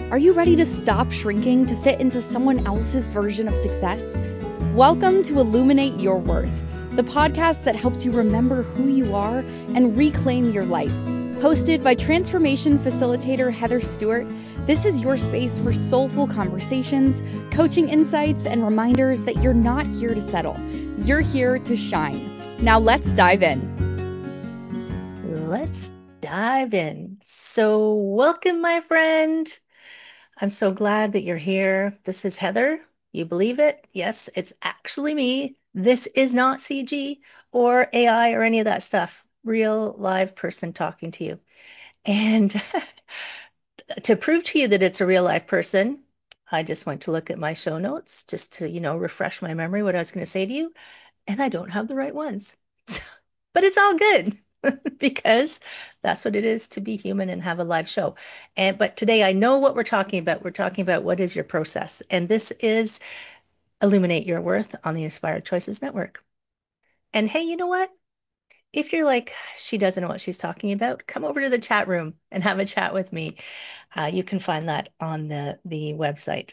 Are you ready to stop shrinking to fit into someone else's version of success? Welcome to Illuminate Your Worth, the podcast that helps you remember who you are and reclaim your life. Hosted by transformation facilitator Heather Stewart, this is your space for soulful conversations, coaching insights, and reminders that you're not here to settle. You're here to shine. Now let's dive in. Let's dive in. So welcome, my friend. I'm so glad that you're here. This is Heather. You believe it? Yes, it's actually me. This is not CG or AI or any of that stuff. Real live person talking to you. And to prove to you that it's a real life person, I just went to look at my show notes just to, refresh my memory what I was going to say to you. And I don't have the right ones. But it's all good because that's what it is to be human and have a live show. But today I know what we're talking about. We're talking about what is your process. And this is Illuminate Your Worth on the Inspired Choices Network. And hey, you know what? If you're like, she doesn't know what she's talking about, come over to the chat room and have a chat with me. You can find that on the website,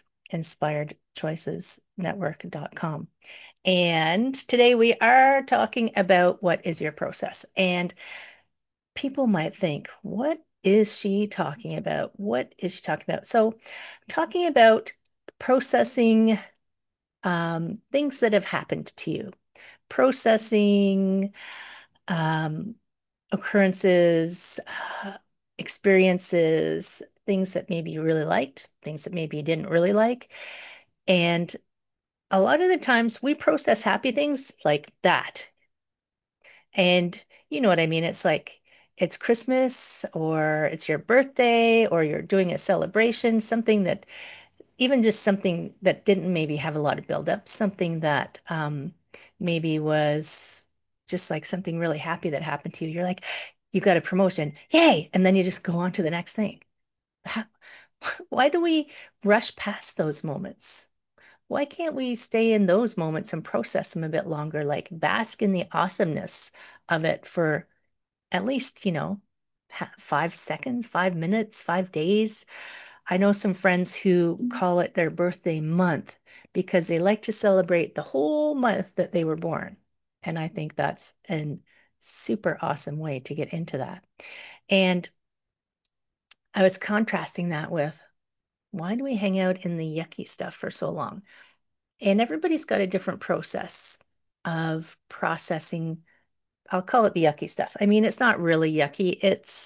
inspiredchoicesnetwork.com. And today we are talking about what is your process. And people might think, what is she talking about? What is she talking about? So, I'm talking about processing things that have happened to you, processing um, occurrences, experiences, things that maybe you really liked, things that maybe you didn't really like. And a lot of the times we process happy things like that. And you know what I mean? It's like it's Christmas or it's your birthday or you're doing a celebration, something that even just something that didn't maybe have a lot of buildup, something that maybe was just like something really happy that happened to you. You're like, you got a promotion, yay! And then you just go on to the next thing. How, why do we rush past those moments? Why can't we stay in those moments and process them a bit longer, like bask in the awesomeness of it for at least, 5 seconds, 5 minutes, 5 days? I know some friends who call it their birthday month because they like to celebrate the whole month that they were born. And I think that's a super awesome way to get into that. And I was contrasting that with why do we hang out in the yucky stuff for so long? And everybody's got a different process of processing. I'll call it the yucky stuff. I mean, it's not really yucky.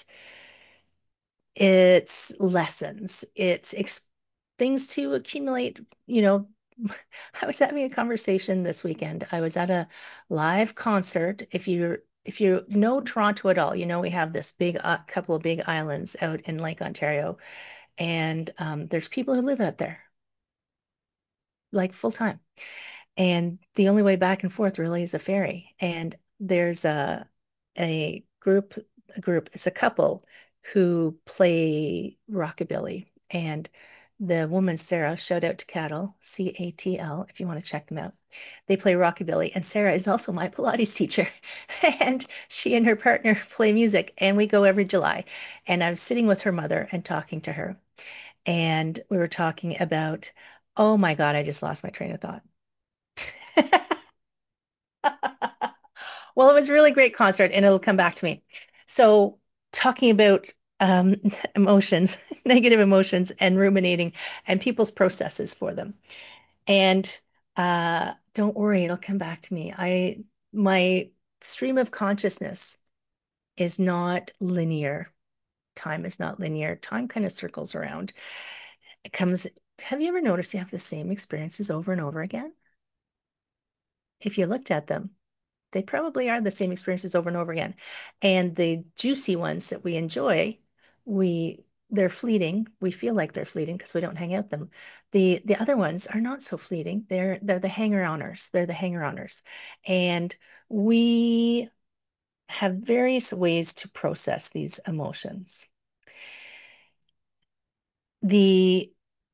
It's lessons. It's things to accumulate. I was having a conversation this weekend. I was at a live concert. If you know Toronto at all, we have this big couple of big islands out in Lake Ontario, and there's people who live out there like full time. And the only way back and forth really is a ferry. And there's a group, it's a couple who play rockabilly. And the woman, Sarah, shout out to Cattle, Catl, if you want to check them out. They play rockabilly. And Sarah is also my Pilates teacher. And she and her partner play music. And we go every July. And I was sitting with her mother and talking to her. And we were talking about, oh my God, I just lost my train of thought. Well, it was a really great concert and it'll come back to me. So, talking about um, emotions, negative emotions, and ruminating and people's processes for them. And don't worry, it'll come back to me. My stream of consciousness is not linear. Time is not linear. Time kind of circles around. It comes, have you ever noticed you have the same experiences over and over again? If you looked at them, they probably are the same experiences over and over again. And the juicy ones that we enjoy, they're fleeting. We feel like they're fleeting because we don't hang out them. The other ones are not so fleeting. They're the hanger-oners. They're the hanger-oners. And we have various ways to process these emotions. The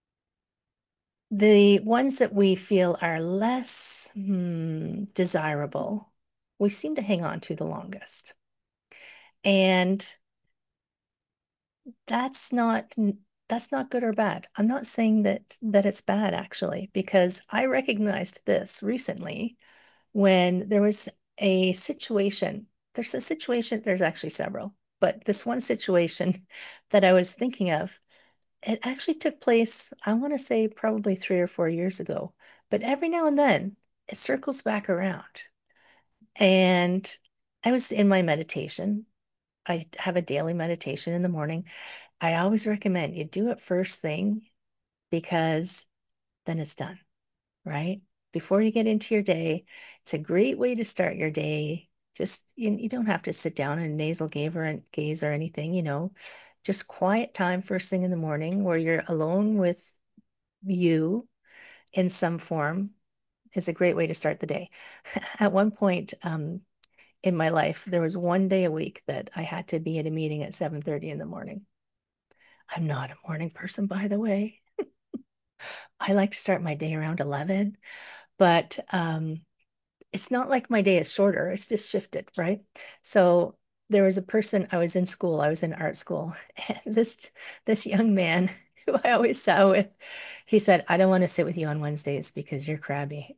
the ones that we feel are less desirable, we seem to hang on to the longest. And that's not that's not good or bad. I'm not saying that it's bad actually, because I recognized this recently when there was a situation. There's a situation, there's actually several, but this one situation that I was thinking of, it actually took place, I want to say probably 3 or 4 years ago, but every now and then it circles back around. And I was in my meditation. I have a daily meditation in the morning. I always recommend you do it first thing because then it's done, right? Before you get into your day, it's a great way to start your day. Just you don't have to sit down and nasal gaze or anything, just quiet time first thing in the morning where you're alone with you in some form is a great way to start the day. At one point, in my life, there was one day a week that I had to be at a meeting at 7:30 in the morning. I'm not a morning person, by the way. I like to start my day around 11, but it's not like my day is shorter. It's just shifted, right? So there was a person, I was in school, I was in art school, and this young man who I always sat with, he said, I don't want to sit with you on Wednesdays because you're crabby.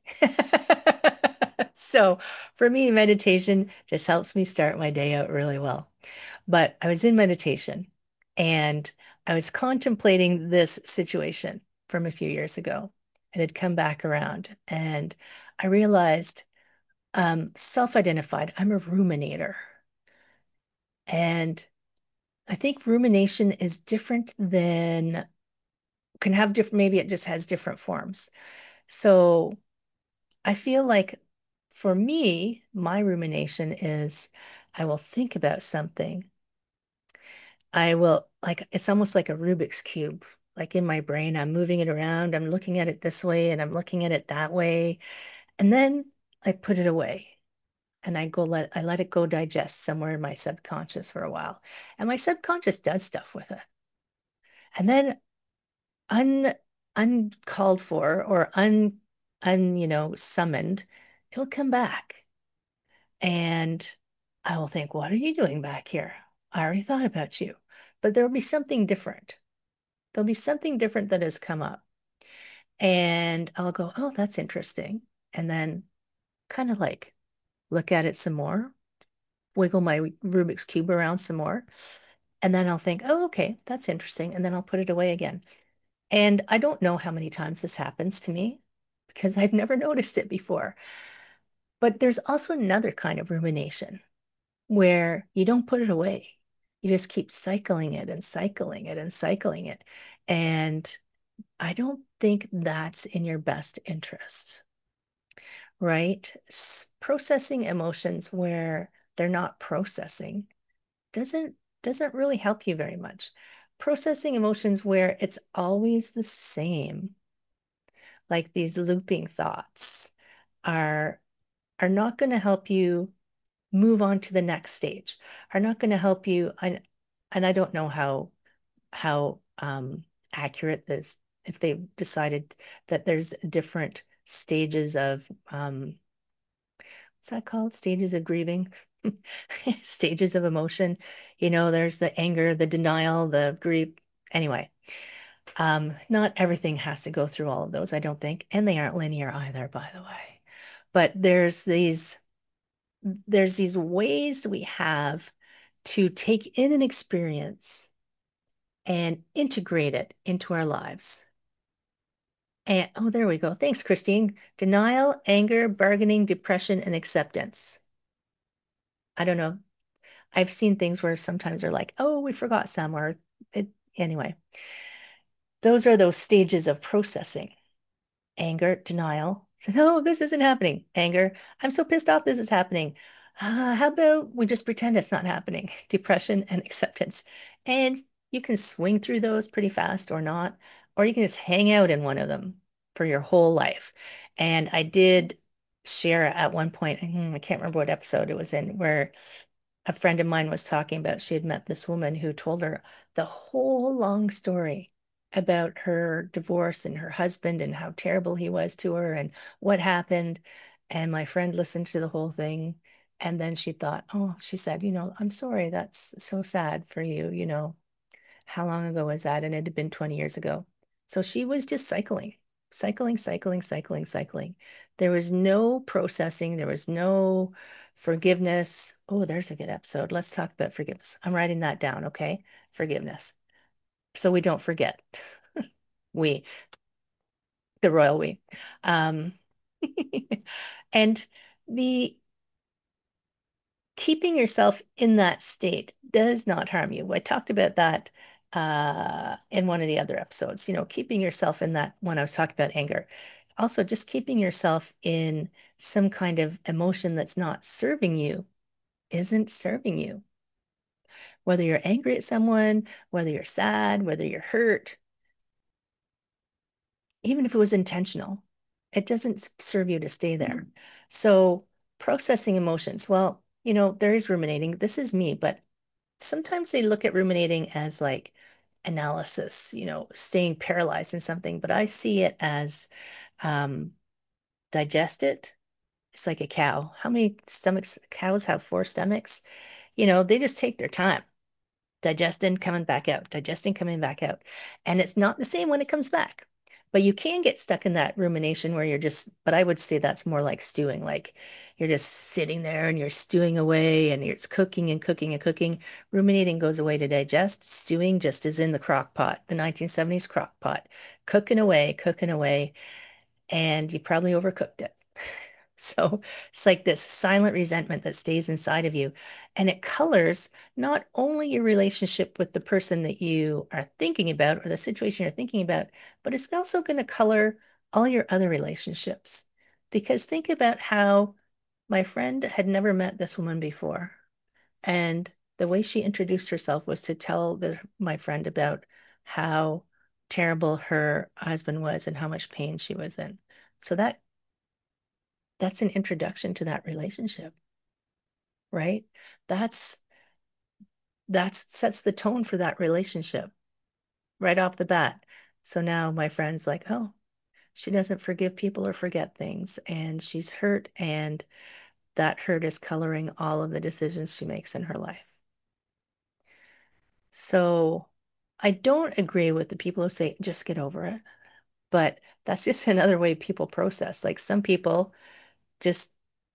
So for me, meditation just helps me start my day out really well. But I was in meditation and I was contemplating this situation from a few years ago. It had come back around and I realized, self-identified, I'm a ruminator. And I think rumination is different than, can have different, maybe it just has different forms. So I feel like for me, my rumination is I will think about something. I will, like, it's almost like a Rubik's Cube. Like in my brain, I'm moving it around, I'm looking at it this way and I'm looking at it that way. And then I put it away and I let it go digest somewhere in my subconscious for a while. And my subconscious does stuff with it. And then un uncalled for or summoned, it'll come back. And I will think, what are you doing back here? I already thought about you. But there'll be something different. There'll be something different that has come up. And I'll go, oh, that's interesting. And then kind of like look at it some more, wiggle my Rubik's Cube around some more. And then I'll think, oh, okay, that's interesting. And then I'll put it away again. And I don't know how many times this happens to me because I've never noticed it before. But there's also another kind of rumination where you don't put it away. You just keep cycling it and cycling it and cycling it. And I don't think that's in your best interest, right? Processing emotions where they're not processing doesn't really help you very much. Processing emotions where it's always the same, like these looping thoughts, are are not going to help you move on to the next stage, are not going to help you. And I don't know how accurate this, if they've decided that there's different stages of what's that called? Stages of grieving, stages of emotion. There's the anger, the denial, the grief. Anyway, not everything has to go through all of those, I don't think, and they aren't linear either, by the way. But there's these ways we have to take in an experience and integrate it into our lives. And oh, there we go. Thanks, Christine. Denial, anger, bargaining, depression, and acceptance. I don't know. I've seen things where sometimes they're like, oh, we forgot some, or it, anyway. Those are those stages of processing. Anger, denial. No, this isn't happening. Anger, I'm so pissed off this is happening. How about we just pretend it's not happening? Depression and acceptance. And you can swing through those pretty fast or not, or you can just hang out in one of them for your whole life. And I did share at one point, I can't remember what episode it was in, where a friend of mine was talking about she had met this woman who told her the whole long story about her divorce and her husband and how terrible he was to her and what happened. And my friend listened to the whole thing. And then she thought, oh, she said, I'm sorry, that's so sad for you. How long ago was that? And it had been 20 years ago. So she was just cycling, cycling, cycling, cycling, cycling. There was no processing. There was no forgiveness. Oh, there's a good episode. Let's talk about forgiveness. I'm writing that down, okay? Forgiveness. So we don't forget. We, the royal we. Um, and the keeping yourself in that state does not harm you. I talked about that in one of the other episodes, keeping yourself in that when I was talking about anger. Also, just keeping yourself in some kind of emotion that's not serving you isn't serving you. Whether you're angry at someone, whether you're sad, whether you're hurt, even if it was intentional, it doesn't serve you to stay there. So, processing emotions, well, there is ruminating. This is me, but sometimes they look at ruminating as like analysis, staying paralyzed in something, but I see it as um, digest it. It's like a cow. How many stomachs? Cows have four stomachs. They just take their time digesting, coming back out, digesting, coming back out. And it's not the same when it comes back. But you can get stuck in that rumination where but I would say that's more like stewing, like you're just sitting there and you're stewing away and it's cooking and cooking and cooking. Ruminating goes away to digest. Stewing just is in the crock pot, the 1970s crock pot, cooking away, and you probably overcooked it. So it's like this silent resentment that stays inside of you. And it colors not only your relationship with the person that you are thinking about or the situation you're thinking about, but it's also going to color all your other relationships. Because think about how my friend had never met this woman before. And the way she introduced herself was to tell my friend about how terrible her husband was and how much pain she was in. So that's an introduction to that relationship, right? That's that's sets the tone for that relationship right off the bat. So now my friend's like, oh, she doesn't forgive people or forget things, and she's hurt, and that hurt is coloring all of the decisions she makes in her life. So I don't agree with the people who say just get over it, but that's just another way people process. Like some people just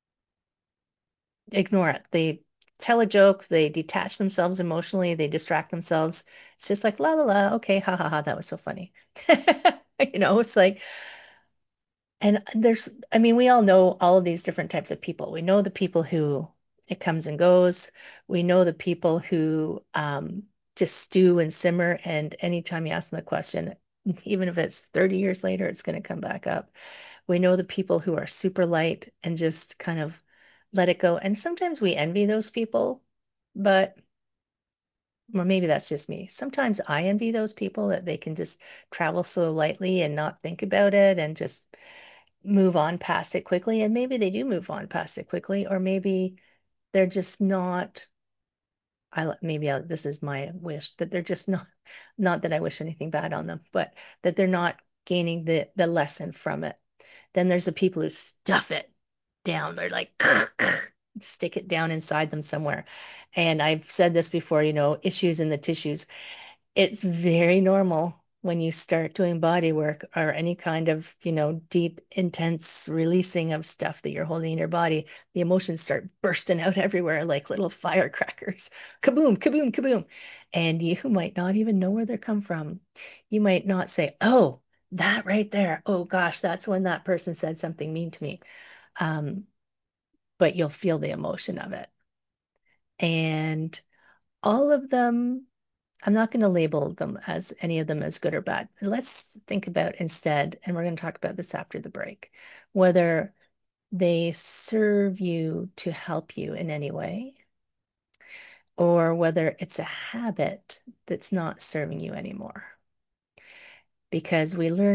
ignore it. They tell a joke, they detach themselves emotionally, they distract themselves. It's just like la la la, okay, ha ha ha, that was so funny. It's like, and I mean, we all know all of these different types of people. We know the people who it comes and goes. We know the people who just stew and simmer, and anytime you ask them a question, even if it's 30 years later, it's going to come back up. We know the people who are super light and just kind of let it go. And sometimes we envy those people, but well, maybe that's just me. Sometimes I envy those people that they can just travel so lightly and not think about it and just move on past it quickly. And maybe they do move on past it quickly, or maybe they're just not. This is my wish that they're just not that I wish anything bad on them, but that they're not gaining the lesson from it. Then there's the people who stuff it down. They're like, stick it down inside them somewhere. And I've said this before, issues in the tissues. It's very normal when you start doing body work or any kind of, deep, intense releasing of stuff that you're holding in your body, the emotions start bursting out everywhere like little firecrackers. Kaboom, kaboom, kaboom. And you might not even know where they come from. You might not say, oh, that right there. Oh gosh, that's when that person said something mean to me. Um, but you'll feel the emotion of it. And all of them, I'm not going to label them as any of them as good or bad. Let's think about instead, and we're going to talk about this after the break, whether they serve you to help you in any way, or whether it's a habit that's not serving you anymore. Because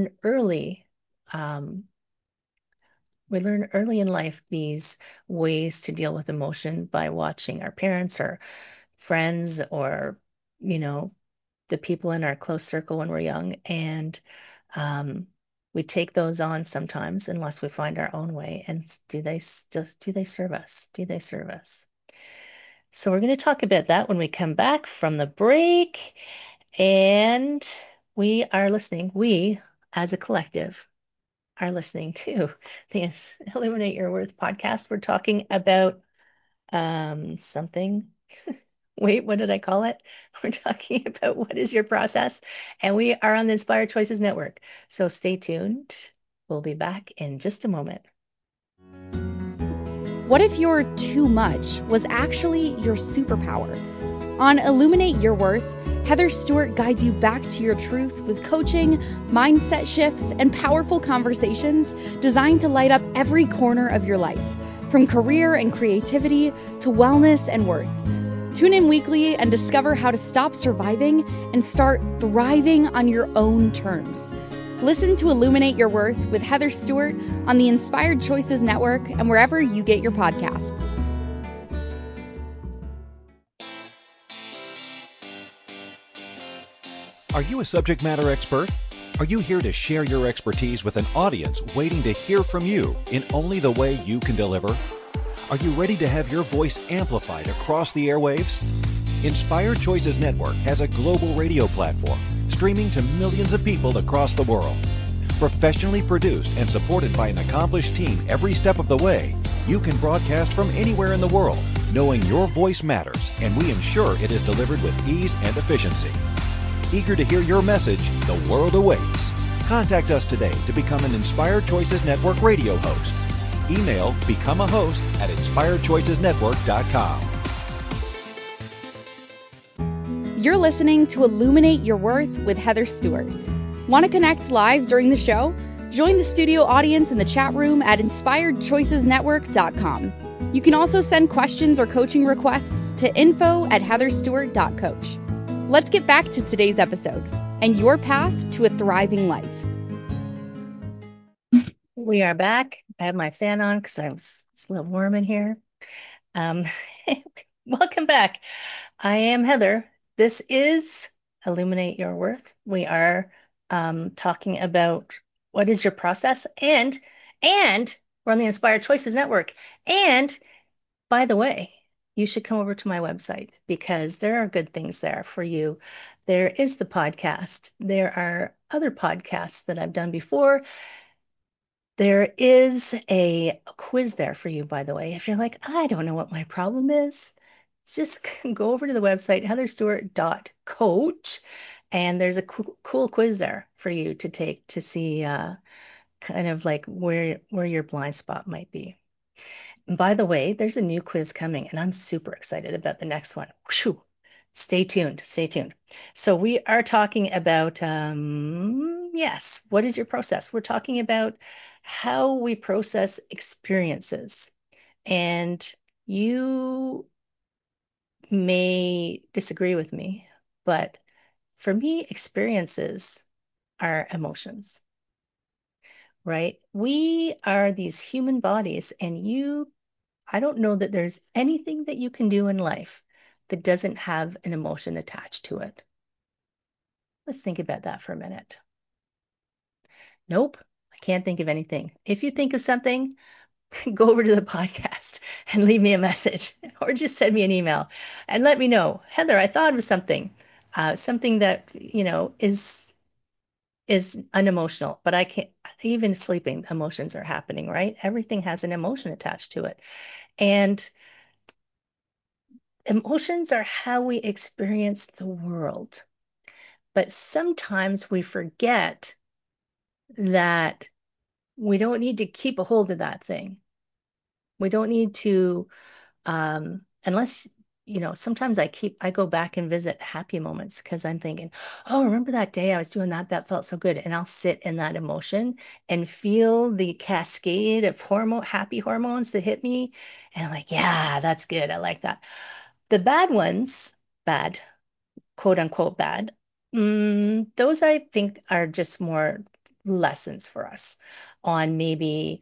um, we learn early in life these ways to deal with emotion by watching our parents or friends or, you know, the people in our close circle when we're young. And um, we take those on sometimes unless we find our own way. And do they serve us? Do they serve us? So we're going to talk about that when we come back from the break. And we as a collective are listening to the Illuminate Your Worth podcast. We're talking about something. Wait, what did I call it? We're talking about what is your process, and we are on the Inspired Choices Network. So stay tuned. We'll be back in just a moment. What if your too much was actually your superpower? On Illuminate Your Worth, Heather Stewart guides you back to your truth with coaching, mindset shifts, and powerful conversations designed to light up every corner of your life, from career and creativity to wellness and worth. Tune in weekly and discover how to stop surviving and start thriving on your own terms. Listen to Illuminate Your Worth with Heather Stewart on the Inspired Choices Network and wherever you get your podcasts. Are you a subject matter expert? Are you here to share your expertise with an audience waiting to hear from you in only the way you can deliver? Are you ready to have your voice amplified across the airwaves? Inspired Choices Network has a global radio platform streaming to millions of people across the world. Professionally produced and supported by an accomplished team every step of the way, you can broadcast from anywhere in the world, knowing your voice matters, and we ensure it is delivered with ease and efficiency. Eager to hear your message, the world awaits. Contact us today to become an Inspired Choices Network radio host. Email becomeahost@inspiredchoicesnetwork.com. You're listening to Illuminate Your Worth with Heather Stewart. Want to connect live during the show? Join the studio audience in the chat room at inspiredchoicesnetwork.com. You can also send questions or coaching requests to info@heatherstewart.coach. Let's get back to today's episode and your path to a thriving life. We are back. I have my fan on because it's a little warm in here. Welcome back. I am Heather. This is Illuminate Your Worth. We are talking about what is your process, and we're on the Inspired Choices Network. And by the way, you should come over to my website because there are good things there for you. There is the podcast. There are other podcasts that I've done before. There is a quiz there for you, by the way. If you're like, I don't know what my problem is, just go over to the website, heatherstewart.coach, and there's a cool quiz there for you to take to see kind of like where your blind spot might be. And by the way, there's a new quiz coming, and I'm super excited about the next one. Whew. Stay tuned. Stay tuned. So we are talking about, yes, what is your process? We're talking about how we process experiences. And you may disagree with me, but for me, experiences are emotions, right? We are these human bodies, and I don't know that there's anything that you can do in life that doesn't have an emotion attached to it. Let's think about that for a minute. Nope, I can't think of anything. If you think of something, go over to the podcast and leave me a message or just send me an email and let me know. Heather, I thought of something, something that, is unemotional, but I can't, even sleeping, emotions are happening, right? Everything has an emotion attached to it. And emotions are how we experience the world. But sometimes we forget that we don't need to keep a hold of that thing. We don't need to, unless, sometimes I go back and visit happy moments because I'm thinking, oh, remember that day I was doing that? That felt so good. And I'll sit in that emotion and feel the cascade of happy hormones that hit me. And I'm like, yeah, that's good. I like that. The bad ones, bad, quote unquote bad, those I think are just more lessons for us on maybe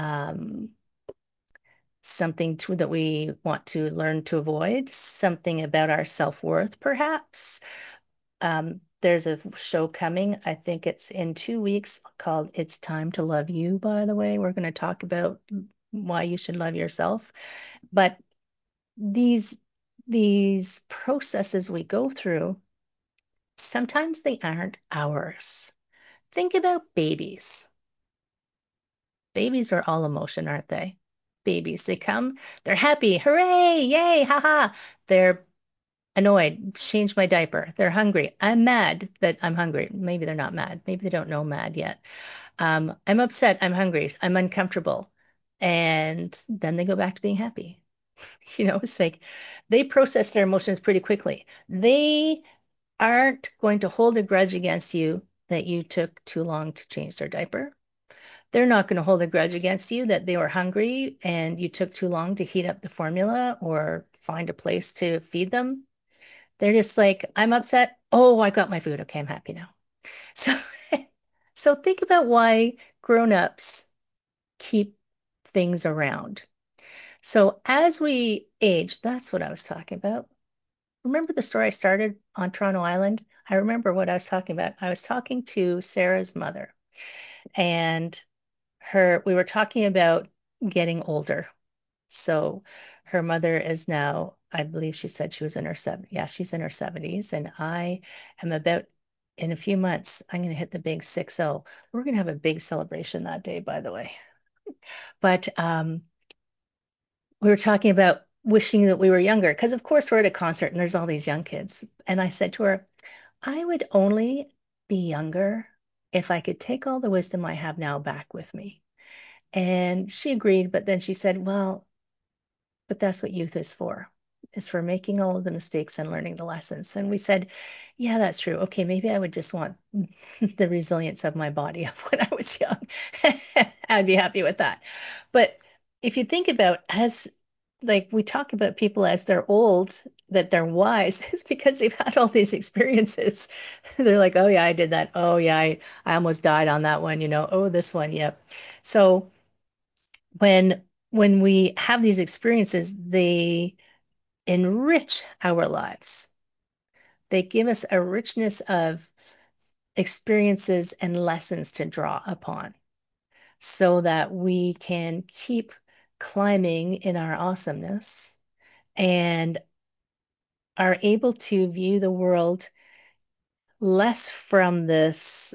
something that we want to learn to avoid, something about our self-worth, perhaps. There's a show coming, I think it's in 2 weeks, called It's Time to Love You, by the way. We're going to talk about why you should love yourself. But these processes we go through, Sometimes they aren't ours. Think about babies. Babies are all emotion, aren't they? Babies, they come, they're happy, hooray, yay, haha. They're annoyed, change my diaper. They're hungry. I'm mad that I'm hungry. Maybe they're not mad. Maybe they don't know mad yet. I'm upset. I'm hungry. I'm uncomfortable. And then they go back to being happy. It's like they process their emotions pretty quickly. They aren't going to hold a grudge against you that you took too long to change their diaper. They're not going to hold a grudge against you that they were hungry and you took too long to heat up the formula or find a place to feed them. They're just like, I'm upset. Oh, I got my food. Okay, I'm happy now. So, so think about why grown-ups keep things around. So as we age, that's what I was talking about. Remember the story I started on Toronto Island? I remember what I was talking about. I was talking to Sarah's mother, and we were talking about getting older. So her mother is now, I believe she said she was in her 70s. Yeah, she's in her 70s. And I am about, in a few months, I'm going to hit the big 60. We're going to have a big celebration that day, by the way. But we were talking about wishing that we were younger because, of course, we're at a concert and there's all these young kids. And I said to her, I would only be younger if I could take all the wisdom I have now back with me. And she agreed, but then she said, well, but that's what youth is for making all of the mistakes and learning the lessons. And we said, yeah, that's true. Okay, maybe I would just want the resilience of my body of when I was young. I'd be happy with that. But if you think about as like we talk about people as they're old, that they're wise, it's because they've had all these experiences. They're like, oh yeah, I did that. Oh yeah, I almost died on that one, Oh, this one, yep. So when we have these experiences, they enrich our lives. They give us a richness of experiences and lessons to draw upon so that we can keep climbing in our awesomeness and are able to view the world less from this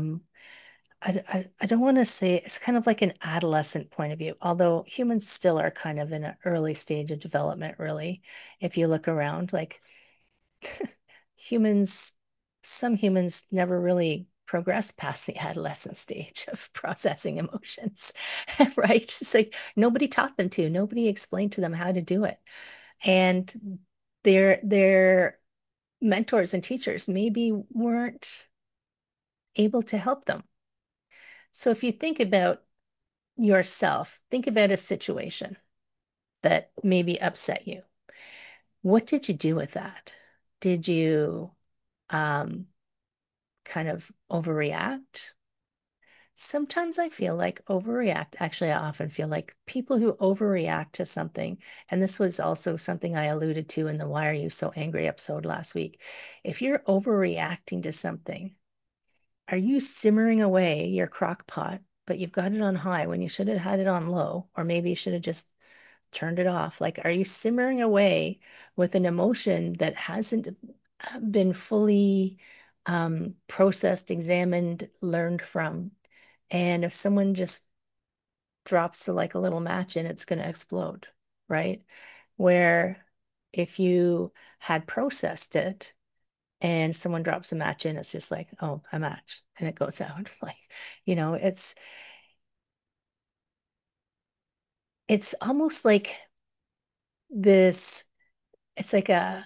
I don't want to say it's kind of like an adolescent point of view, although humans still are kind of in an early stage of development, really. If you look around, like humans, some humans never really progress past the adolescent stage of processing emotions, right? It's like nobody taught them to, nobody explained to them how to do it. And their mentors and teachers maybe weren't able to help them. So if you think about yourself, think about a situation that maybe upset you. What did you do with that? Did you um, kind of overreact? Sometimes I feel like overreact. Actually, I often feel like people who overreact to something, and this was also something I alluded to in the Why Are You So Angry episode last week. If you're overreacting to something, are you simmering away your crock pot, but you've got it on high when you should have had it on low, or maybe you should have just turned it off? Like, are you simmering away with an emotion that hasn't been fully processed, examined, learned from? And if someone just drops like a little match in, it's going to explode, right? Where if you had processed it and someone drops a match in, it's just like, oh, a match, and it goes out. Like, it's almost like this, it's like a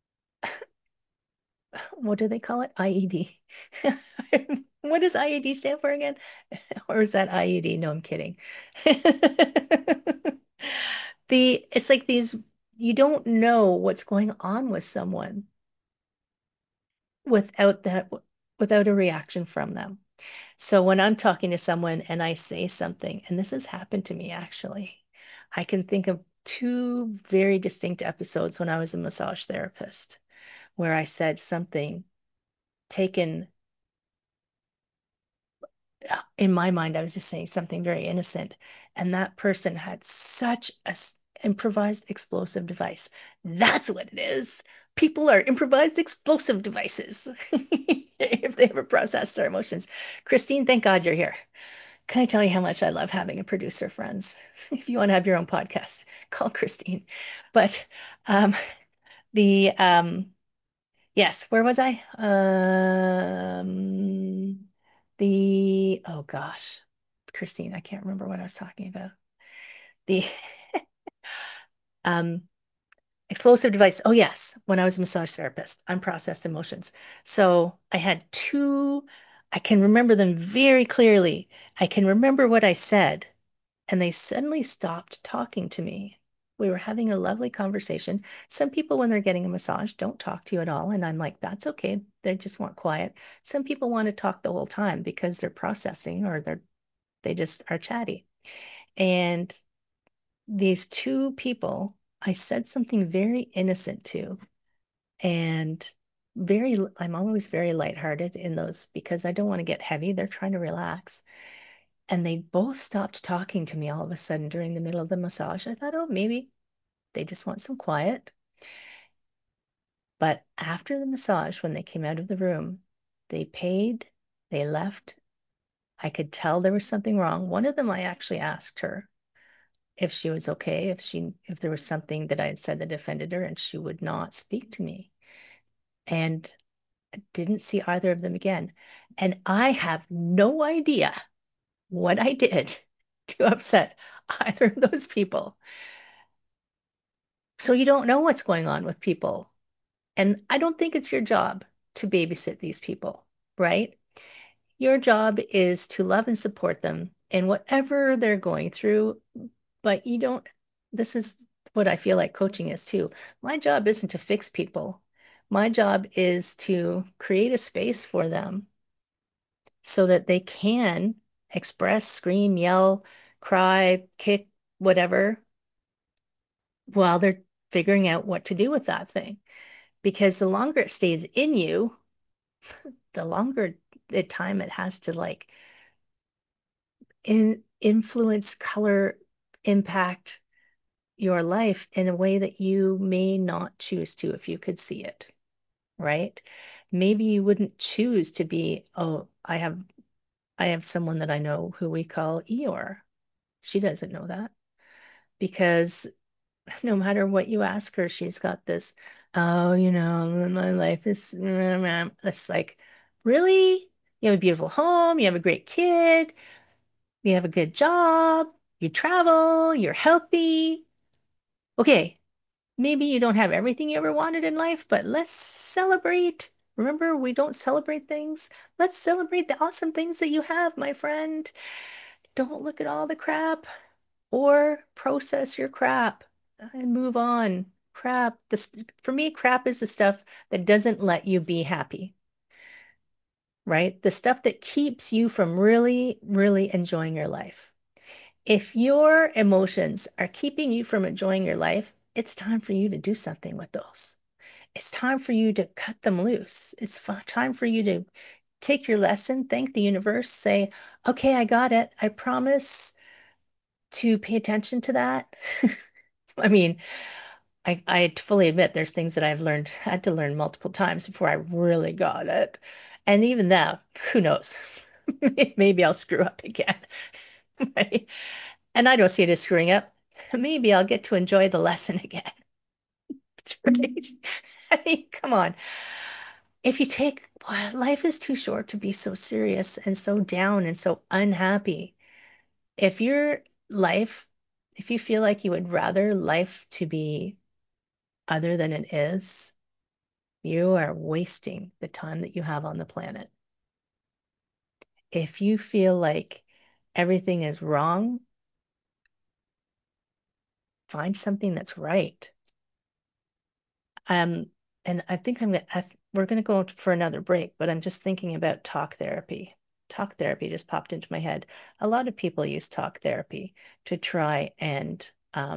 what do they call it? IED. What does IED stand for again? Or is that IED? No, I'm kidding. It's like these, you don't know what's going on with someone without that, without a reaction from them. So when I'm talking to someone and I say something, and this has happened to me actually, I can think of two very distinct episodes when I was a massage therapist where I said something taken in my mind, I was just saying something very innocent. And that person had such a improvised explosive device. That's what it is. People are improvised explosive devices if they ever process their emotions. Christine, thank God you're here. Can I tell you how much I love having a producer, friends? If you want to have your own podcast, call Christine. But um, the yes, where was I? Oh gosh, Christine, I can't remember what I was talking about. The um explosive device. Oh, yes. When I was a massage therapist, unprocessed emotions. So I had two, I can remember them very clearly. I can remember what I said, and they suddenly stopped talking to me. We were having a lovely conversation. Some people, when they're getting a massage, don't talk to you at all. And I'm like, that's okay. They just want quiet. Some people want to talk the whole time because they're processing or they just are chatty. And these two people, I said something very innocent to, and I'm always very lighthearted in those because I don't want to get heavy. They're trying to relax. And they both stopped talking to me all of a sudden during the middle of the massage. I thought, oh, maybe they just want some quiet. But after the massage, when they came out of the room, they paid, they left. I could tell there was something wrong. One of them, I actually asked her if she was okay, if there was something that I had said that offended her, and she would not speak to me. And didn't see either of them again. And I have no idea what I did to upset either of those people. So you don't know what's going on with people. And I don't think it's your job to babysit these people, right? Your job is to love and support them in whatever they're going through, but you don't, this is what I feel like coaching is too. My job isn't to fix people. My job is to create a space for them so that they can express, scream, yell, cry, kick, whatever, while they're figuring out what to do with that thing. Because the longer it stays in you, the longer the time it has to like influence, color, impact your life in a way that you may not choose to if you could see it, right? Maybe you wouldn't choose to be, oh, I have someone that I know who we call Eeyore. She doesn't know that because no matter what you ask her, she's got this, oh, my life is, it's like, really? You have a beautiful home, you have a great kid, you have a good job, you travel, you're healthy. Okay, maybe you don't have everything you ever wanted in life, but let's celebrate. Remember, we don't celebrate things. Let's celebrate the awesome things that you have, my friend. Don't look at all the crap or process your crap and move on. Crap, for me, crap is the stuff that doesn't let you be happy, right? The stuff that keeps you from really, really enjoying your life. If your emotions are keeping you from enjoying your life, it's time for you to do something with those. It's time for you to cut them loose. It's time for you to take your lesson, thank the universe, say, okay, I got it. I promise to pay attention to that. I mean, I fully admit there's things that had to learn multiple times before I really got it. And even that, who knows? Maybe I'll screw up again. Right? And I don't see it as screwing up. Maybe I'll get to enjoy the lesson again. Right? I mean, come on. If you take, boy, life is too short to be so serious and so down and so unhappy. If your life, if you feel like you would rather life to be other than it is, you are wasting the time that you have on the planet. If you feel like everything is wrong, find something that's right. Um, and I think we're gonna go for another break, but I'm just thinking about talk therapy. Talk therapy just popped into my head. A lot of people use talk therapy to try and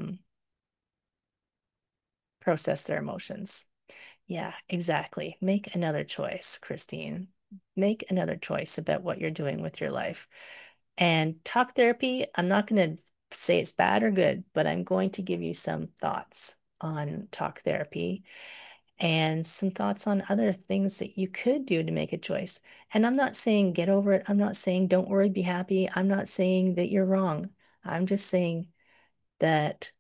process their emotions. Yeah, exactly. Make another choice, Christine. Make another choice about what you're doing with your life. And talk therapy, I'm not going to say it's bad or good, but I'm going to give you some thoughts on talk therapy. and some thoughts on other things that you could do to make a choice. And I'm not saying get over it. I'm not saying don't worry, be happy. I'm not saying that you're wrong. I'm just saying that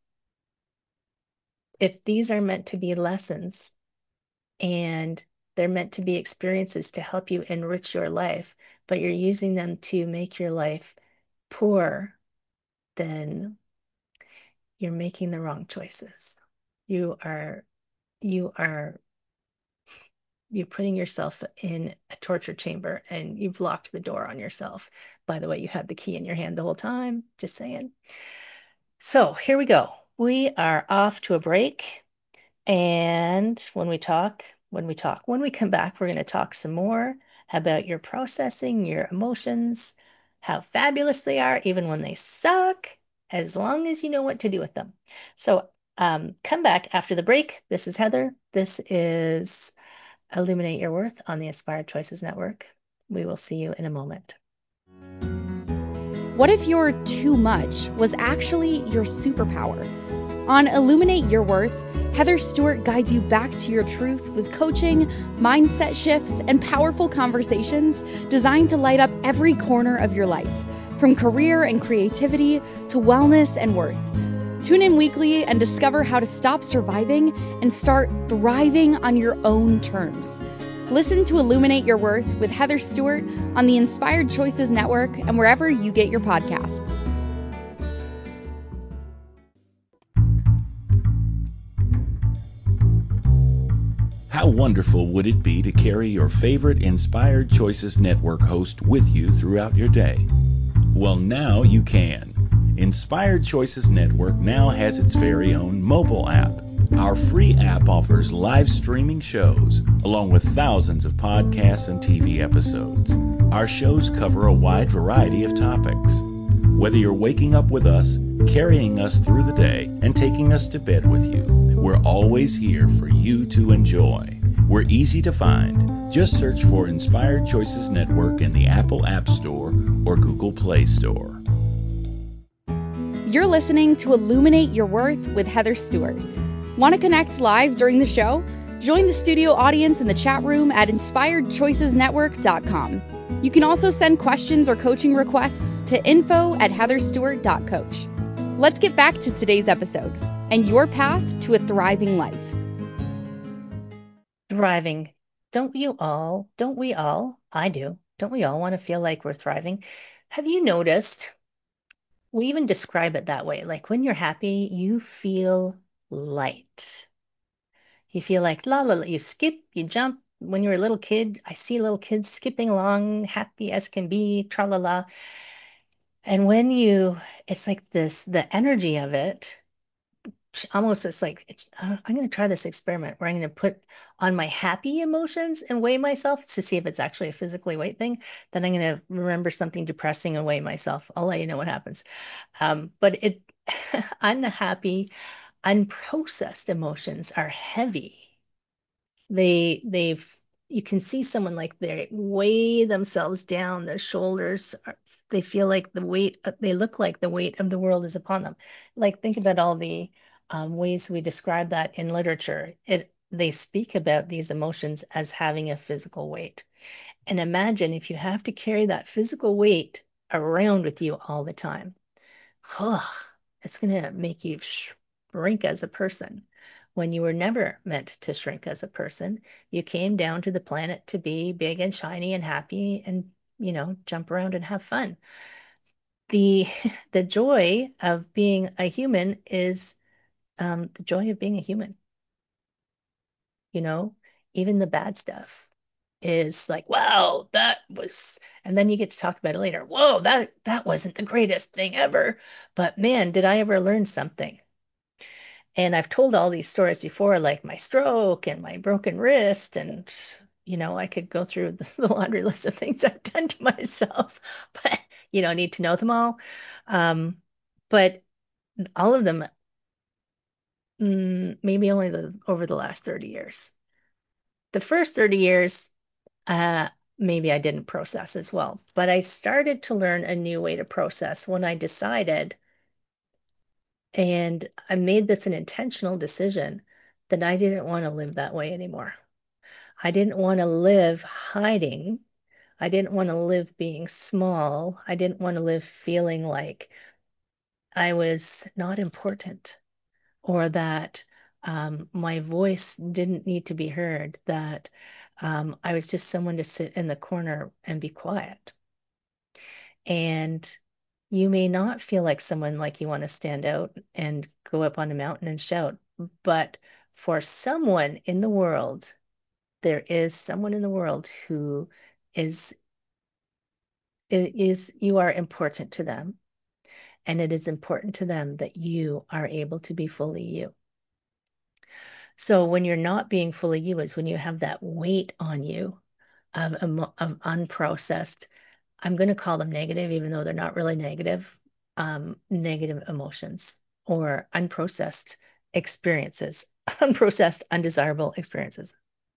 if these are meant to be lessons and they're meant to be experiences to help you enrich your life, but you're using them to make your life poor, then you're making the wrong choices. You are you are you're putting yourself in a torture chamber and you've locked the door on yourself. By the way, you had the key in your hand the whole time. Just saying. So here we go. We are off to a break. And when we come back, we're going to talk some more about your processing, your emotions, how fabulous they are, even when they suck, as long as you know what to do with them. So come back after the break. This is Heather. This is Illuminate Your Worth on the Inspired Choices Network. We will see you in a moment. What if your too much was actually your superpower? On Illuminate Your Worth, Heather Stewart guides you back to your truth with coaching, mindset shifts, and powerful conversations designed to light up every corner of your life, from career and creativity to wellness and worth. Tune in weekly and discover how to stop surviving and start thriving on your own terms. Listen to Illuminate Your Worth with Heather Stewart on the Inspired Choices Network and wherever you get your podcasts. How wonderful would it be to carry your favorite Inspired Choices Network host with you throughout your day? Well, now you can. Inspired Choices Network now has its very own mobile app. Our free app offers live streaming shows, along with thousands of podcasts and TV episodes. Our shows cover a wide variety of topics. Whether you're waking up with us, carrying us through the day, and taking us to bed with you, we're always here for you to enjoy. We're easy to find. Just search for Inspired Choices Network in the Apple App Store or Google Play Store. You're listening to Illuminate Your Worth with Heather Stewart. Want to connect live during the show? Join the studio audience in the chat room at inspiredchoicesnetwork.com. You can also send questions or coaching requests to info@heatherstewart.coach. Let's get back to today's episode and your path to a thriving life. Thriving. Don't we all? I do. Don't we all want to feel like we're thriving? Have you noticed? We even describe it that way. Like when you're happy, you feel light. You feel like la la la. You skip, you jump. When you're a little kid, I see little kids skipping along, happy as can be, tra la la. And it's like this, the energy of it, almost it's like, I'm going to try this experiment where I'm going to put on my happy emotions and weigh myself to see if it's actually a physically weight thing. Then I'm going to remember something depressing and weigh myself. I'll let you know what happens. But unhappy, unprocessed emotions are heavy. They've you can see someone like they weigh themselves down, their shoulders they feel like they look like the weight of the world is upon them. Like think about all the ways we describe that in literature. They speak about these emotions as having a physical weight. And imagine if you have to carry that physical weight around with you all the time. It's going to make you shrink as a person when you were never meant to shrink as a person. You came down to the planet to be big and shiny and happy and, jump around and have fun. The the joy of being a human is the joy of being a human. You know, even the bad stuff is like, wow, and then you get to talk about it later. Whoa, that wasn't the greatest thing ever, but man, did I ever learn something. And I've told all these stories before, like my stroke and my broken wrist. And, I could go through the laundry list of things I've done to myself, but you don't need to know them all. But all of them, maybe only over the last 30 years. The first 30 years, maybe I didn't process as well, but I started to learn a new way to process when I decided, and I made this an intentional decision that I didn't want to live that way anymore. I didn't want to live hiding. I didn't want to live being small. I didn't want to live feeling like I was not important or that my voice didn't need to be heard, that I was just someone to sit in the corner and be quiet. And you may not feel like someone like you want to stand out and go up on a mountain and shout, but for someone in the world, there is someone in the world who is you are important to them, and it is important to them that you are able to be fully you. So when you're not being fully you is when you have that weight on you of unprocessed, I'm going to call them negative, even though they're not really negative, negative emotions or unprocessed experiences, unprocessed undesirable experiences.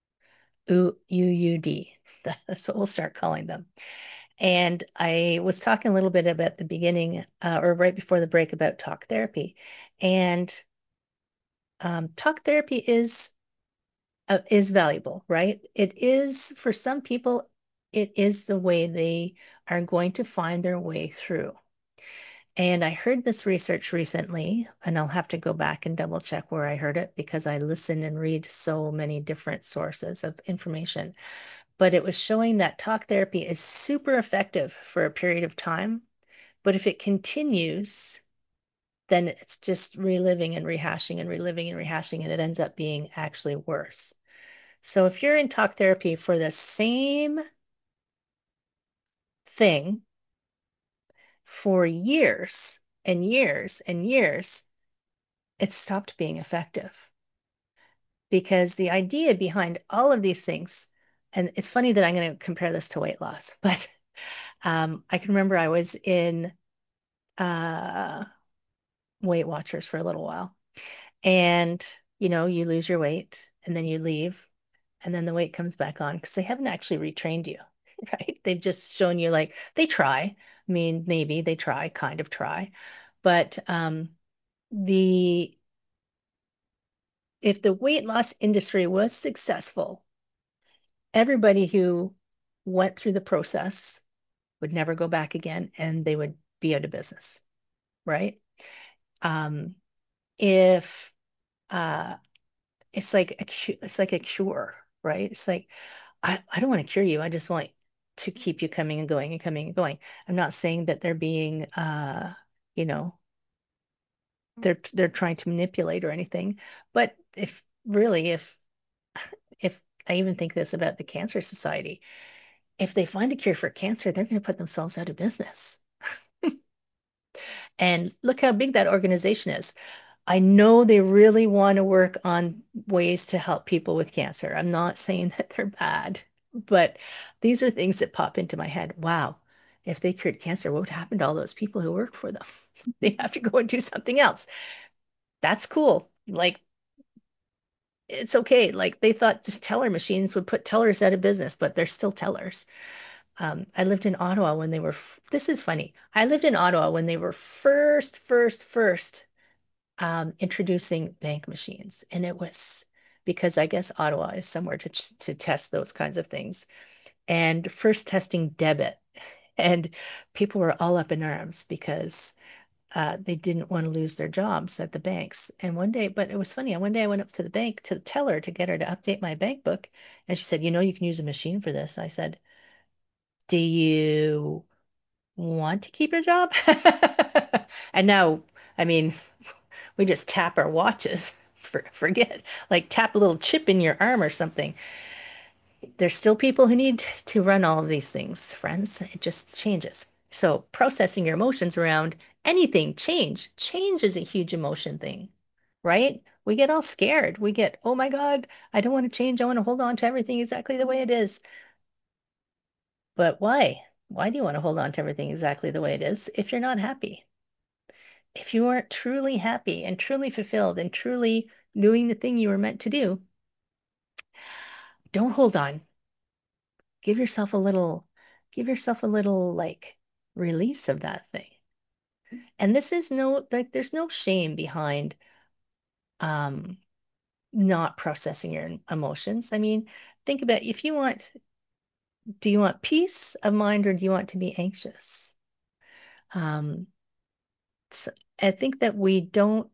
UUD. That's what we'll start calling them. And I was talking a little bit about the beginning, or right before the break, about talk therapy. And talk therapy is valuable, right? It is for some people, it is the way they are going to find their way through. And I heard this research recently, and I'll have to go back and double check where I heard it because I listen and read so many different sources of information. But it was showing that talk therapy is super effective for a period of time. But if it continues, then it's just reliving and rehashing and reliving and rehashing, and it ends up being actually worse. So if you're in talk therapy for the same thing for years and years and years, it stopped being effective. Because the idea behind all of these things, and it's funny that I'm going to compare this to weight loss, but I can remember I was in uh, Weight Watchers for a little while. And, you lose your weight and then you leave and then the weight comes back on because they haven't actually retrained you, right? They've just shown you like they try. I mean, maybe they try, kind of try. But the if the weight loss industry was successful, everybody who went through the process would never go back again and they would be out of business, right? Um, if uh, it's like a cure, right? It's like I don't want to cure you. I just want to keep you coming and going and coming and going. I'm not saying that they're being you know, they're trying to manipulate or anything, but if I even think this about the Cancer Society, if they find a cure for cancer, they're going to put themselves out of business. And look how big that organization is. I know they really want to work on ways to help people with cancer. I'm not saying that they're bad, but these are things that pop into my head. Wow, if they cured cancer, what would happen to all those people who work for them? They have to go and do something else. That's cool. Like, it's okay. Like, they thought teller machines would put tellers out of business, but they're still tellers. I lived in Ottawa when they were, this is funny. I lived in Ottawa when they were first introducing bank machines. And it was because I guess Ottawa is somewhere to test those kinds of things. And first testing debit. And people were all up in arms because they didn't want to lose their jobs at the banks. And one day, but it was funny. One day I went up to the bank to the teller to get her to update my bank book. And she said, you can use a machine for this. I said, do you want to keep your job? And now, I mean, we just tap our watches. Forget, like tap a little chip in your arm or something. There's still people who need to run all of these things, friends. It just changes. So processing your emotions around anything, change is a huge emotion thing, right? We get all scared. We get, oh my God, I don't want to change. I want to hold on to everything exactly the way it is. But why? Why do you want to hold on to everything exactly the way it is if you're not happy? If you aren't truly happy and truly fulfilled and truly doing the thing you were meant to do, don't hold on. Give yourself a little, give yourself a little like release of that thing. And this is no, like, there's no shame behind um not processing your emotions. I mean, think about if you want, do you want peace of mind or do you want to be anxious? Um, so I think that we don't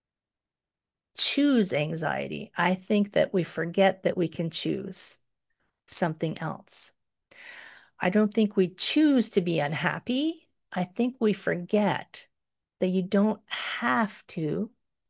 choose anxiety. I think that we forget that we can choose something else. I don't think we choose to be unhappy. I think we forget that you don't have to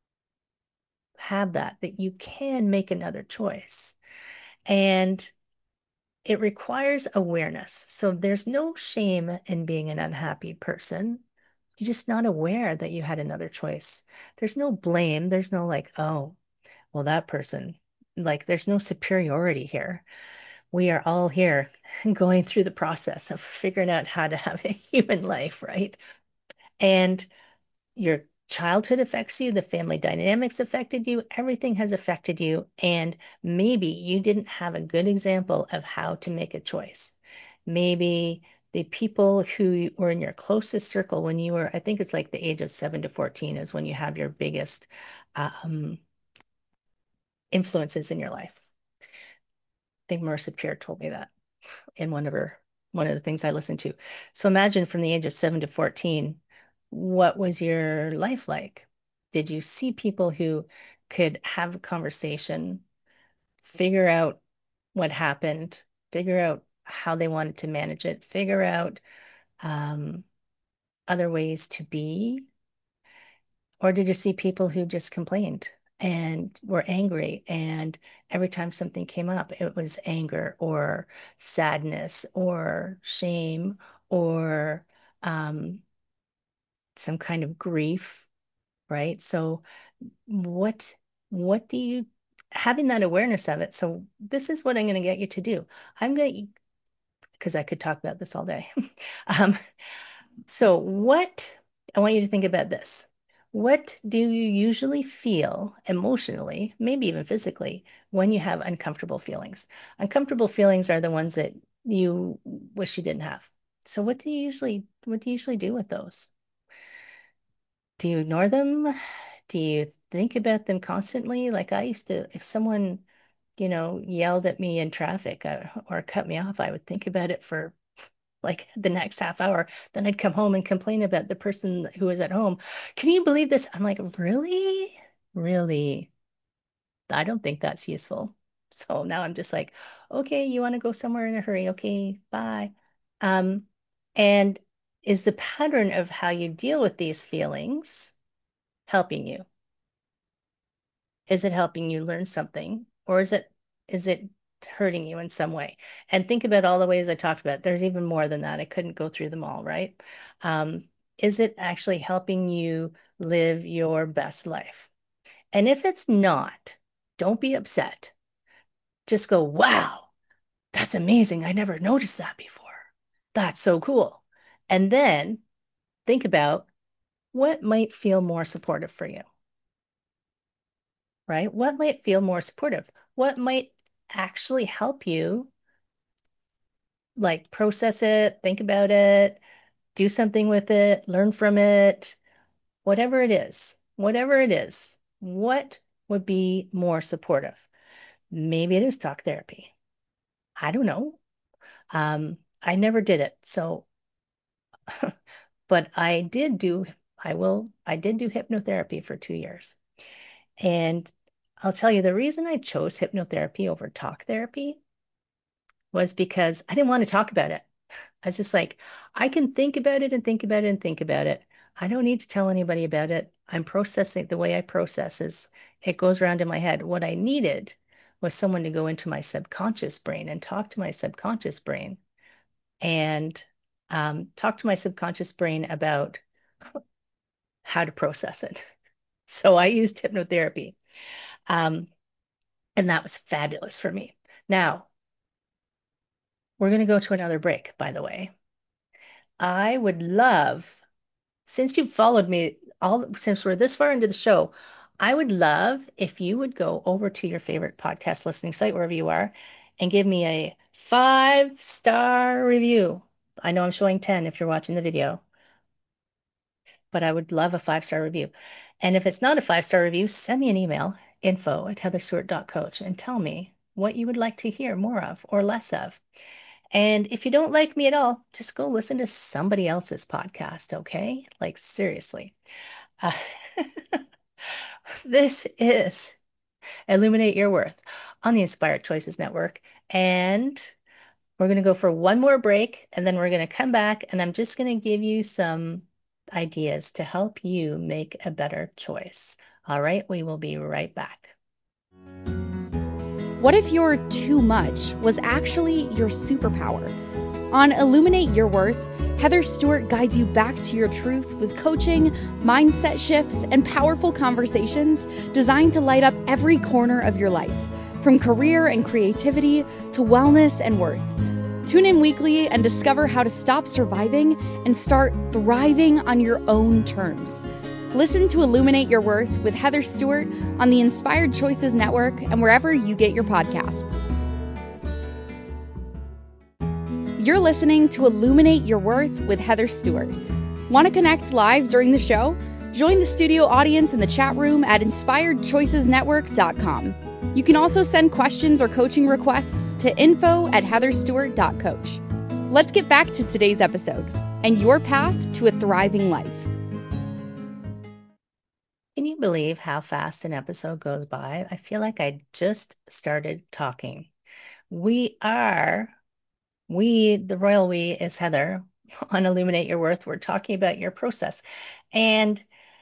have that you can make another choice. And it requires awareness. So there's no shame in being an unhappy person. You're just not aware that you had another choice. There's no blame. There's no like, oh, well, that person, like, there's no superiority here. We are all here going through the process of figuring out how to have a human life, right? And your childhood affects you, the family dynamics affected you, everything has affected you. And maybe you didn't have a good example of how to make a choice. Maybe the people who were in your closest circle when you were, I think it's like the age of 7 to 14 is when you have your biggest um, influences in your life. I think Marissa Peer told me that in one of the things I listened to. So imagine from the age of 7 to 14, what was your life like? Did you see people who could have a conversation, figure out what happened, figure out how they wanted to manage it, figure out um, other ways to be? Or did you see people who just complained and were angry? And every time something came up, it was anger or sadness or shame or um, some kind of grief, right? So what what do you having that awareness of it? So this is what I'm going to get you to do. I'm going to because I could talk about this all day. Um, So, what I want you to think about this. What do you usually feel emotionally, maybe even physically, when you have uncomfortable feelings? Uncomfortable feelings are the ones that you wish you didn't have. So, what do you usually do with those? Do you ignore them? Do you think about them constantly? Like I used to, if someone, yelled at me in traffic or cut me off, I would think about it for like the next half hour. Then I'd come home and complain about the person who was at home. Can you believe this? I'm like, really? Really? I don't think that's useful. So now I'm just like, okay, you want to go somewhere in a hurry? Okay, bye. Um, and is the pattern of how you deal with these feelings helping you? Is it helping you learn something, or is it hurting you in some way? And think about all the ways I talked about. There's even more than that. I couldn't go through them all, right? Um, is it actually helping you live your best life? And if it's not, don't be upset. Just go, wow, that's amazing. I never noticed that before. That's so cool. And then think about what might feel more supportive for you, right? What might feel more supportive? What might actually help you like process it, think about it, do something with it, learn from it, whatever it is, what would be more supportive? Maybe it is talk therapy. I don't know. I never did it. So, but I did do hypnotherapy for 2 years. And I'll tell you the reason I chose hypnotherapy over talk therapy was because I didn't want to talk about it. I was just like, I can think about it and think about it and think about it. I don't need to tell anybody about it. I'm processing the way I process is it goes around in my head. What I needed was someone to go into my subconscious brain and talk to my subconscious brain and talk to my subconscious brain about how to process it. So I used hypnotherapy, um, and that was fabulous for me. Now, we're going to go to another break, by the way. I would love since you've followed me since we're this far into the show, I would love if you would go over to your favorite podcast listening site, wherever you are, and give me a 5-star review. I know I'm showing 10 if you're watching the video, but I would love a 5-star review. And if it's not a 5-star review, send me an email info@heatherstewart.coach and tell me what you would like to hear more of or less of. And if you don't like me at all, just go listen to somebody else's podcast, okay? Like, seriously. Uh, this is Illuminate Your Worth on the Inspired Choices Network. And we're going to go for one more break, and then we're going to come back, and I'm just going to give you some ideas to help you make a better choice. All right, we will be right back. What if your too much was actually your superpower? On Illuminate Your Worth, Heather Stewart guides you back to your truth with coaching, mindset shifts, and powerful conversations designed to light up every corner of your life, from career and creativity to wellness and worth. Tune in weekly and discover how to stop surviving and start thriving on your own terms. Listen to Illuminate Your Worth with Heather Stewart on the Inspired Choices Network and wherever you get your podcasts. You're listening to Illuminate Your Worth with Heather Stewart. Want to connect live during the show? Join the studio audience in the chat room at inspiredchoicesnetwork.com. You can also send questions or coaching requests to info@heatherstewart.coach. Let's get back to today's episode and your path to a thriving life. Can you believe how fast an episode goes by? I feel like I just started talking. The royal we is Heather on Illuminate Your Worth. We're talking about your process and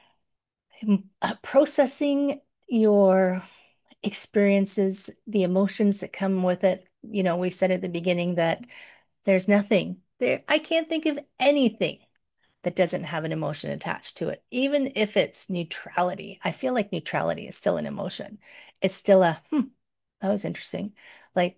processing your experiences, the emotions that come with it. You know, we said at the beginning that there's nothing there. I can't think of anything that doesn't have an emotion attached to it, even if it's neutrality. I feel like neutrality is still an emotion. It's still that was interesting. Like,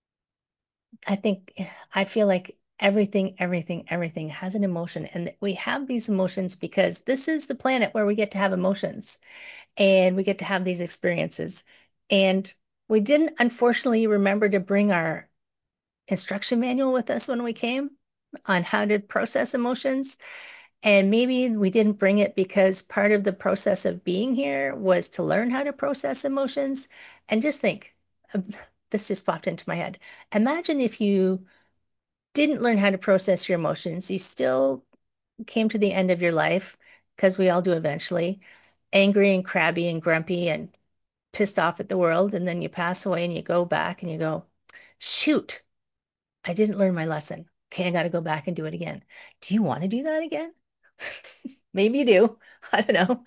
I feel like everything has an emotion. And we have these emotions because this is the planet where we get to have emotions and we get to have these experiences. And we didn't, unfortunately, remember to bring our instruction manual with us when we came on how to process emotions. And maybe we didn't bring it because part of the process of being here was to learn how to process emotions. And just think, this just popped into my head. Imagine if you didn't learn how to process your emotions, you still came to the end of your life, because we all do eventually, angry and crabby and grumpy and pissed off at the world. And then you pass away and you go back and you go, shoot, I didn't learn my lesson. Okay, I got to go back and do it again. Do you want to do that again? Maybe you do. I don't know.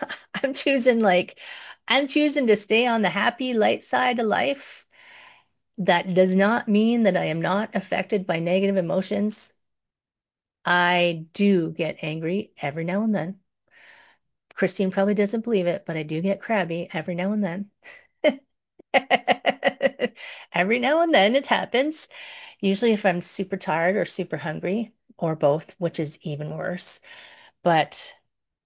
I'm choosing to stay on the happy light side of life. That does not mean that I am not affected by negative emotions. I do get angry every now and then. Christine probably doesn't believe it, but I do get crabby every now and then. Every now and then it happens. Usually if I'm super tired or super hungry, or both, which is even worse. But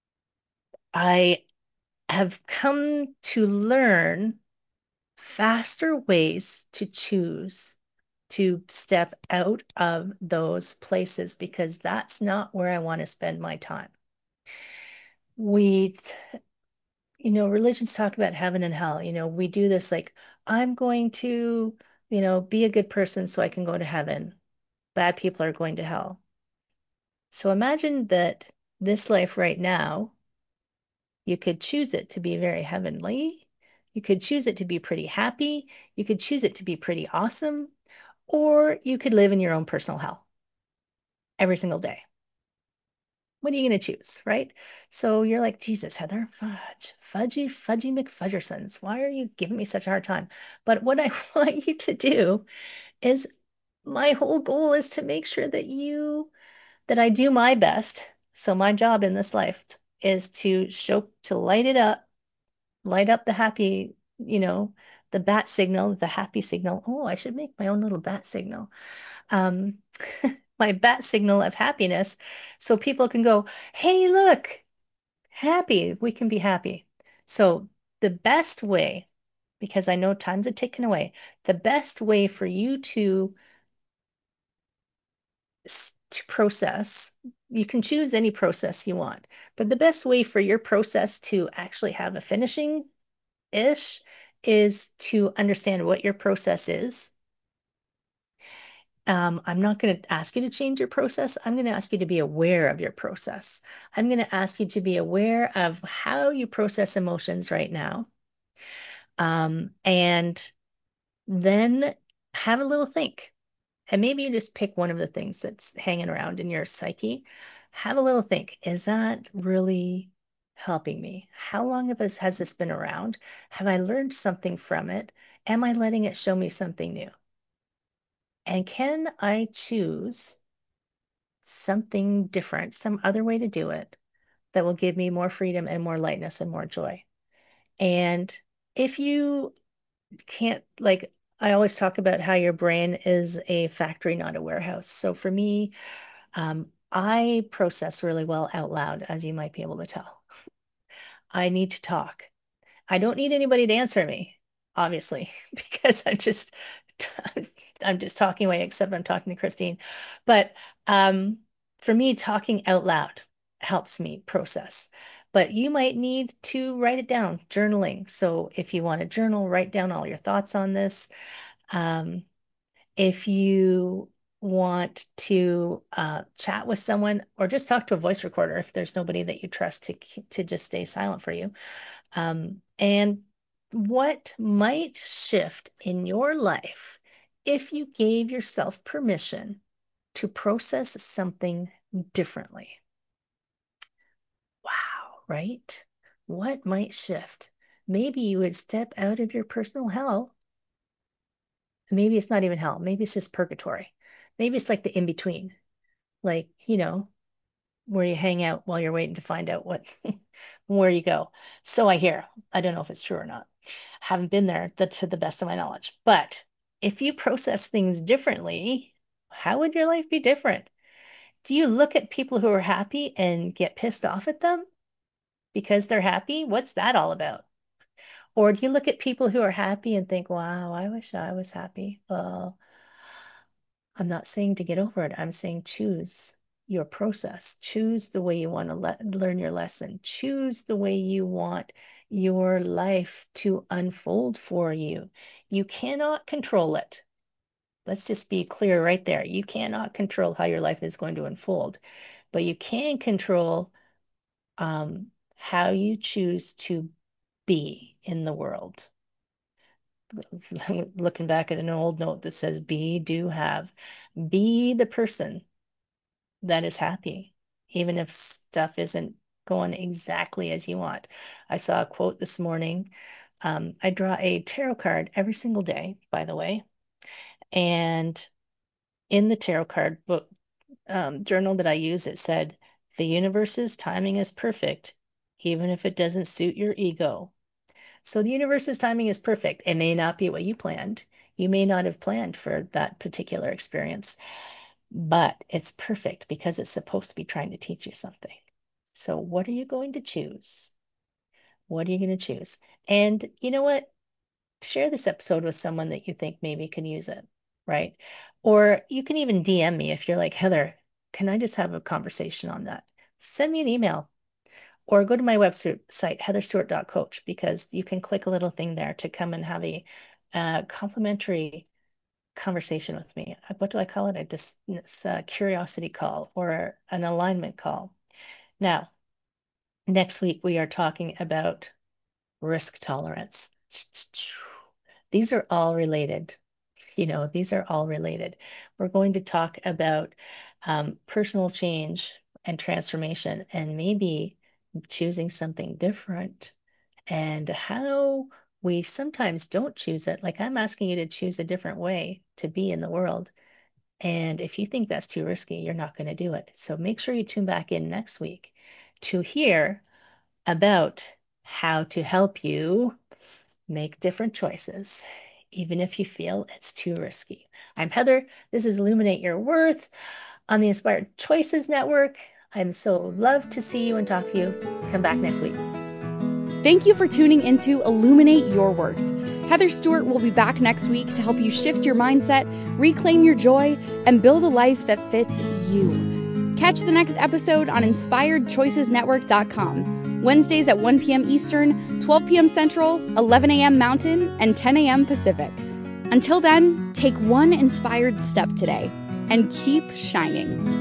I have come to learn faster ways to choose to step out of those places, because that's not where I want to spend my time. We, religions talk about heaven and hell. We do this like, I'm going to, be a good person so I can go to heaven. Bad people are going to hell. So imagine that this life right now, you could choose it to be very heavenly. You could choose it to be pretty happy. You could choose it to be pretty awesome. Or you could live in your own personal hell every single day. What are you going to choose, right? So you're like, Jesus, Heather, fudgy McFudgersons. Why are you giving me such a hard time? But what I want you to do is, my whole goal is to make sure that I do my best. So my job in this life is to light up the happy, the bat signal, the happy signal. Oh, I should make my own little bat signal. Um, my bat signal of happiness, so people can go, hey, look, happy. We can be happy. So the best way, because I know time's a ticking away, the best way for you to process, you can choose any process you want, but the best way for your process to actually have a finishing ish is to understand what your process is. I'm not going to ask you to change your process. I'm going to ask you to be aware of your process. I'm going to ask you to be aware of how you process emotions right now. And then have a little think. And maybe you just pick one of the things that's hanging around in your psyche. Have a little think. Is that really helping me? How long has this been around? Have I learned something from it? Am I letting it show me something new? And can I choose something different, some other way to do it that will give me more freedom and more lightness and more joy? And if you can't, like, I always talk about how your brain is a factory, not a warehouse. So for me, I process really well out loud, as you might be able to tell. I need to talk. I don't need anybody to answer me, obviously, because I'm just talking away, except I'm talking to Christine. But for me, talking out loud helps me process. But you might need to write it down, journaling. So if you want to journal, write down all your thoughts on this. If you want to chat with someone or just talk to a voice recorder if there's nobody that you trust to just stay silent for you. And what might shift in your life if you gave yourself permission to process something differently? Wow, right? What might shift? Maybe you would step out of your personal hell. Maybe it's not even hell. Maybe it's just purgatory. Maybe it's like the in between, like, where you hang out while you're waiting to find out where you go. So I hear. I don't know if it's true or not. Haven't been there to the best of my knowledge. But if you process things differently, how would your life be different? Do you look at people who are happy and get pissed off at them because they're happy? What's that all about? Or do you look at people who are happy and think, wow, I wish I was happy? Well, I'm not saying to get over it. I'm saying choose your process. Choose the way you want to learn your lesson. Choose the way you want your life to unfold for you. You cannot control it. Let's just be clear right there. You cannot control how your life is going to unfold, but you can control how you choose to be in the world. Looking back at an old note that says be, do, have. Be the person that is happy, even if stuff isn't going exactly as you want. I saw a quote this morning. I draw a tarot card every single day, by the way. And in the tarot card book journal that I use, it said, the universe's timing is perfect, even if it doesn't suit your ego. So the universe's timing is perfect. It may not be what you planned. You may not have planned for that particular experience, but it's perfect because it's supposed to be trying to teach you something. So what are you going to choose? What are you going to choose? And you know what? Share this episode with someone that you think maybe can use it, right? Or you can even DM me if you're like, Heather, can I just have a conversation on that? Send me an email or go to my website, heatherstewart.coach, because you can click a little thing there to come and have a complimentary conversation with me. What do I call it? It's a curiosity call or an alignment call. Now, next week we are talking about risk tolerance. These are all related. These are all related. We're going to talk about personal change and transformation and maybe choosing something different and how we sometimes don't choose it. Like I'm asking you to choose a different way to be in the world. And if you think that's too risky, you're not going to do it. So make sure you tune back in next week to hear about how to help you make different choices, even if you feel it's too risky. I'm Heather. This is Illuminate Your Worth on the Inspired Choices Network. I'm so love to see you and talk to you. Come back next week. Thank you for tuning into Illuminate Your Worth. Heather Stewart will be back next week to help you shift your mindset, reclaim your joy, and build a life that fits you. Catch the next episode on InspiredChoicesNetwork.com. Wednesdays at 1 p.m. Eastern, 12 p.m. Central, 11 a.m. Mountain, and 10 a.m. Pacific. Until then, take one inspired step today and keep shining.